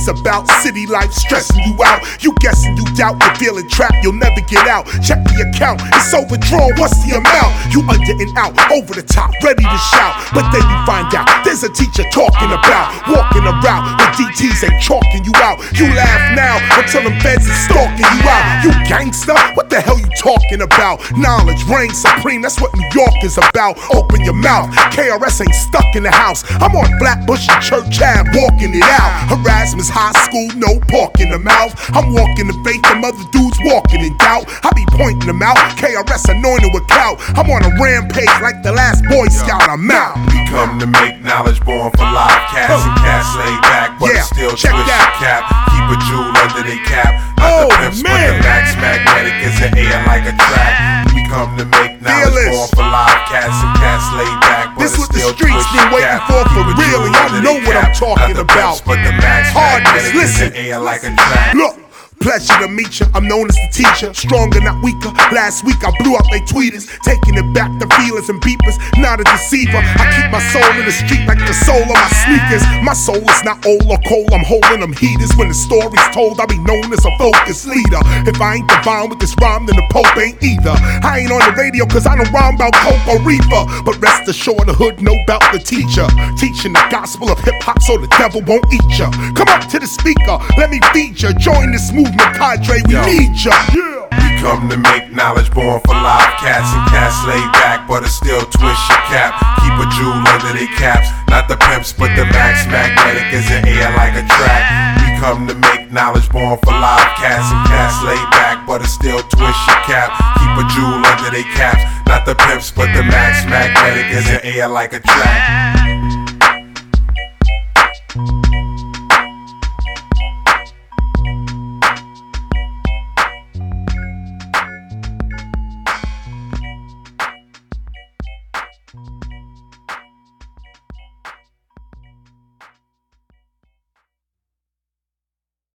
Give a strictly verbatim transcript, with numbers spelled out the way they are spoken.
is about city life stressing you out. You guessing, you doubt, you're feeling trapped, you'll never get out. Check the account, it's overdrawn, what's the amount? You under and out, over the top, ready to shout. But then you find out, there's a teacher talking about walking around with D Ts ain't chalking you out. You laugh now until them feds is stalking you out. You gangster, what the hell you talking about? Knowledge reigns supreme, that's what New York is about. Open your mouth, K R S ain't stuck in the house. I'm on Flatbush and Church Ave, walking it out. Erasmus High School, no pork in the mouth. I'm walking the faith, them other dudes walking in doubt. I be pointing them out, K R S anointed with clout. I'm on a rampage like the last Boy Scout, I'm out. We come to make knowledge born for live cats and cats laid back, but Yeah, still check twist that. your cap. Keep a jewel under they cap. Not Oh, the pimps, but man. the max magnetic is an air like a track. We come to make knowledge Fearless. born for live cats and cats laid back, but This it's what the still streets twist been your waiting cap. for for Keep a real, jewel and y'all under know they what I'm cap. talking Not the about. pimps, but the max Hardness, magnetic is listen. an air like a track. Look, pleasure to meet ya, I'm known as the teacher. Stronger, not weaker. Last week I blew out they tweeters, taking it back to feelers and beepers. Not a deceiver, I keep my soul in the street like the soul of my sneakers. My soul is not old or cold, I'm holding them heaters. When the story's told, I'll be known as a focus leader. If I ain't divine with this rhyme, then the Pope ain't either. I ain't on the radio cause I don't rhyme about coke or reefer, but rest assured the hood know about the teacher. Teaching the gospel of hip hop so the devil won't eat ya. Come up to the speaker, let me feed ya. Join this movement, cadre, we Yo. need ya. Yeah. We come to make knowledge born for live cats and cats laid back, but it still twist your cap. Keep a jewel under they caps. Not the pimps, but the max magnetic is an air like a track. We come to make knowledge born for live cats and cats laid back, but it still twist your cap. Keep a jewel under they caps. Not the pimps, but the max magnetic is an air like a track.